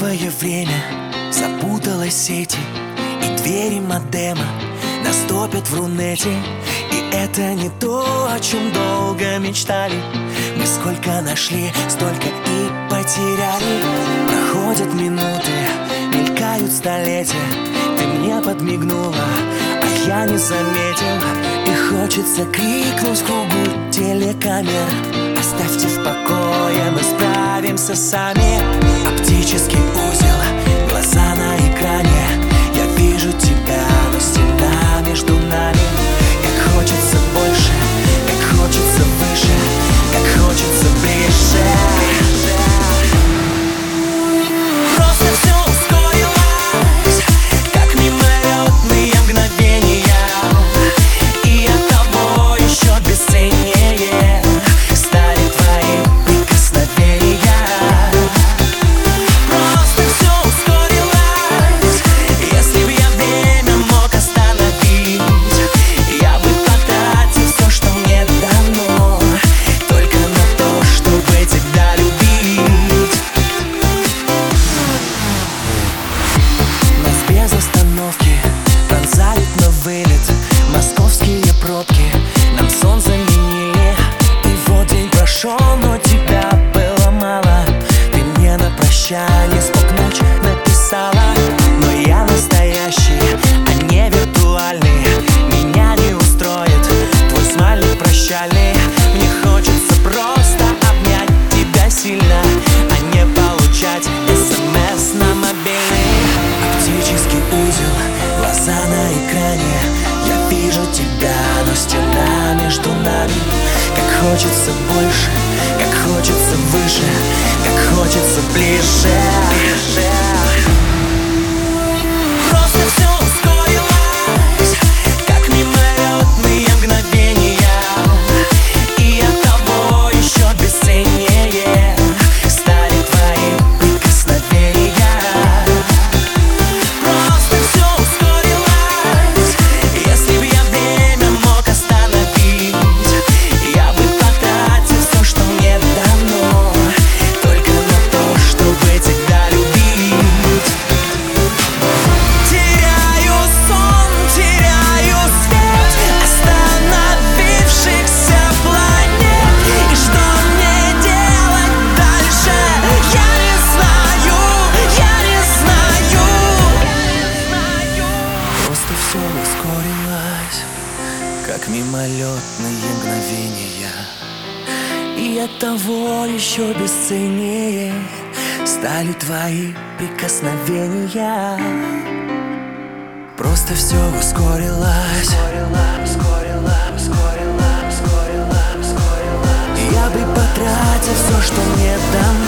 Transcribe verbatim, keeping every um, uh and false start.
новое время запуталось сети, и двери модема нас топят в рунете. И это не то, о чем долго мечтали. Мы сколько нашли, столько и потеряли. Проходят минуты, мелькают столетия. Ты мне подмигнула, а я не заметил. И хочется крикнуть в кругу телекамер: оставьте в покое, мы справимся сами. Оптический узел, глаза на экране. Я вижу тебя, но стена между нами. Как хочется больше, как хочется выше, как хочется ближе. Просто все ускорилось, как мимолетные мгновения. И оттого еще бесценнее стали твои прикосновения. Просто все ускорилось. Если б я время мог остановить, я бы потратил все, что мне дано, только на то, чтобы тебя любить. Нас без остановки пронзают на вылет московские пробки. Нам сон заменили, и вот день прошел, но тебя было мало. Ты мне на прощание сколько ночь написала. Но я настоящий, а не виртуальный. Меня не устроит твой смайлик прощальный. Мне хочется просто обнять тебя сильно, а не получать смс на мобильный. Оптический узел, глаза на экране. Я вижу тебя, но стена между нами. Как хочется больше, как хочется выше, как хочется ближе. Просто все ускорилось, как мимолетные мгновения. И оттого еще бесценнее стали твои прикосновения. Просто все ускорилось. Если б я время мог остановить, я бы потратил все, что мне дано, только на то, чтобы тебя любить. Теряю сон, теряю свет остановившихся планет. И что мне делать дальше? Я не знаю, я не знаю. Просто все ускорилось, как мимолетные мгновения. И оттого еще бесценнее стали твои прикосновения. Просто все ускорилось. Я бы потратил все, что мне дано,